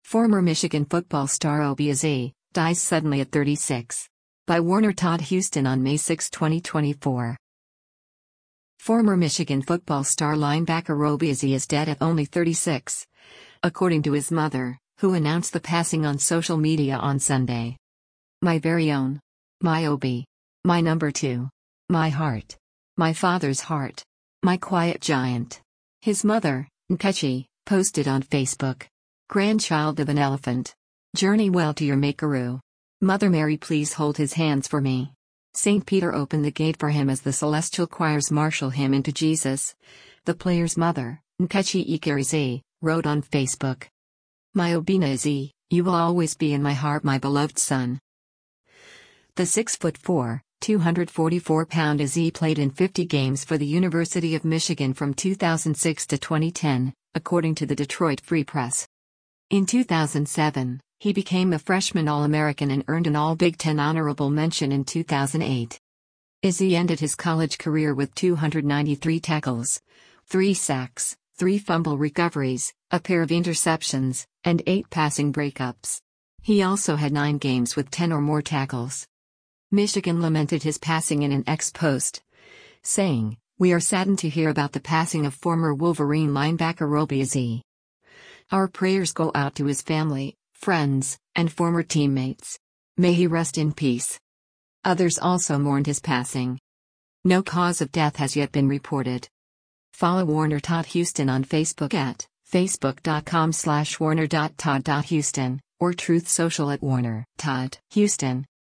Former Michigan football star Obi Azie dies suddenly at 36. By Warner Todd Houston on May 6, 2024. Former Michigan football star linebacker Obi Azie is dead at only 36, according to his mother, who announced the passing on social media on Sunday. My very own. My Obi. My number 2. My heart. My father's heart. My quiet giant. His mother, Nkechi, posted on Facebook. Grandchild of an elephant. Journey well to your Makeroo. Mother Mary, please hold his hands for me. St. Peter opened the gate for him as the celestial choirs marshal him into Jesus. The player's mother, Nkechi Ikerize, wrote on Facebook. My Obina Azie, you will always be in my heart, my beloved son. The 6'4", 244-pound Azie played in 50 games for the University of Michigan from 2006 to 2010, according to the Detroit Free Press. In 2007, he became a freshman All-American and earned an All-Big Ten honorable mention in 2008. Azie ended his college career with 293 tackles, 3 sacks, 3 fumble recoveries, a pair of interceptions, and 8 passing breakups. He also had 9 games with 10 or more tackles. Michigan lamented his passing in an X-post, saying, "We are saddened to hear about the passing of former Wolverine linebacker Obi Azie. Our prayers go out to his family, friends, and former teammates. May he rest in peace." Others also mourned his passing. No cause of death has yet been reported. Follow Warner Todd Houston on Facebook at facebook.com/warner.todd.houston or Truth Social at Warner Todd Houston.